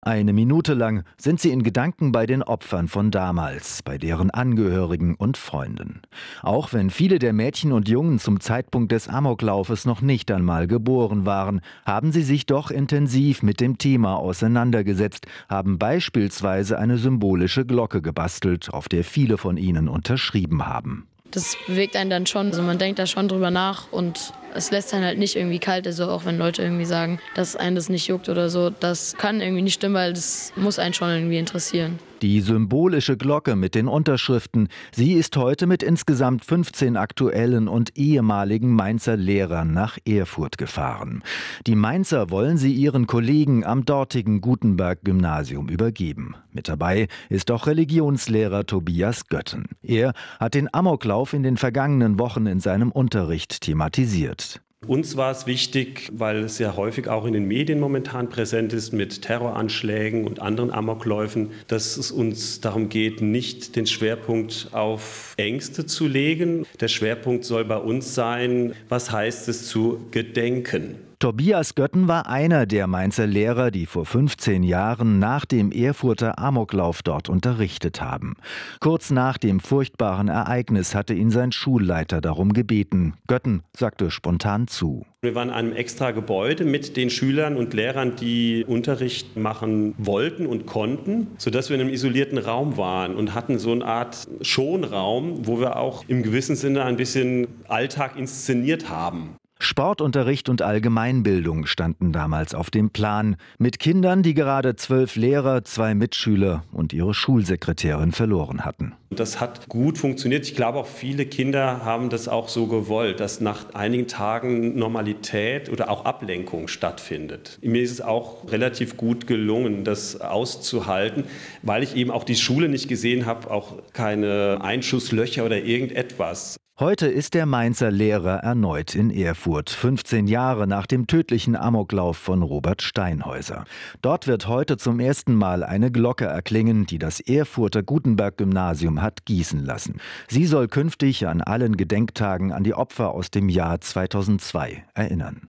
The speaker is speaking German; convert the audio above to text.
Eine Minute lang sind sie in Gedanken bei den Opfern von damals, bei deren Angehörigen und Freunden. Auch wenn viele der Mädchen und Jungen zum Zeitpunkt des Amoklaufes noch nicht einmal geboren waren, haben sie sich doch intensiv mit dem Thema auseinandergesetzt, haben beispielsweise eine symbolische Glocke gebastelt, auf der viele von ihnen unterschrieben haben. Das bewegt einen dann schon, also man denkt da schon drüber nach und es lässt einen halt nicht irgendwie kalt, also auch wenn Leute irgendwie sagen, dass einen das nicht juckt oder so, das kann irgendwie nicht stimmen, weil das muss einen schon irgendwie interessieren. Die symbolische Glocke mit den Unterschriften, sie ist heute mit insgesamt 15 aktuellen und ehemaligen Mainzer Lehrern nach Erfurt gefahren. Die Mainzer wollen sie ihren Kollegen am dortigen Gutenberg-Gymnasium übergeben. Mit dabei ist auch Religionslehrer Tobias Götten. Er hat den Amoklauf in den vergangenen Wochen in seinem Unterricht thematisiert. Uns war es wichtig, weil es ja häufig auch in den Medien momentan präsent ist mit Terroranschlägen und anderen Amokläufen, dass es uns darum geht, nicht den Schwerpunkt auf Ängste zu legen. Der Schwerpunkt soll bei uns sein, was heißt es zu gedenken. Tobias Götten war einer der Mainzer Lehrer, die vor 15 Jahren nach dem Erfurter Amoklauf dort unterrichtet haben. Kurz nach dem furchtbaren Ereignis hatte ihn sein Schulleiter darum gebeten. Götten sagte spontan zu. Wir waren in einem extra Gebäude mit den Schülern und Lehrern, die Unterricht machen wollten und konnten, sodass wir in einem isolierten Raum waren und hatten so eine Art Schonraum, wo wir auch im gewissen Sinne ein bisschen Alltag inszeniert haben. Sportunterricht und Allgemeinbildung standen damals auf dem Plan, mit Kindern, die gerade 12 Lehrer, 2 Mitschüler und ihre Schulsekretärin verloren hatten. Das hat gut funktioniert. Ich glaube, auch viele Kinder haben das auch so gewollt, dass nach einigen Tagen Normalität oder auch Ablenkung stattfindet. Mir ist es auch relativ gut gelungen, das auszuhalten, weil ich eben auch die Schule nicht gesehen habe, auch keine Einschusslöcher oder irgendetwas. Heute ist der Mainzer Lehrer erneut in Erfurt, 15 Jahre nach dem tödlichen Amoklauf von Robert Steinhäuser. Dort wird heute zum ersten Mal eine Glocke erklingen, die das Erfurter Gutenberg-Gymnasium hat gießen lassen. Sie soll künftig an allen Gedenktagen an die Opfer aus dem Jahr 2002 erinnern.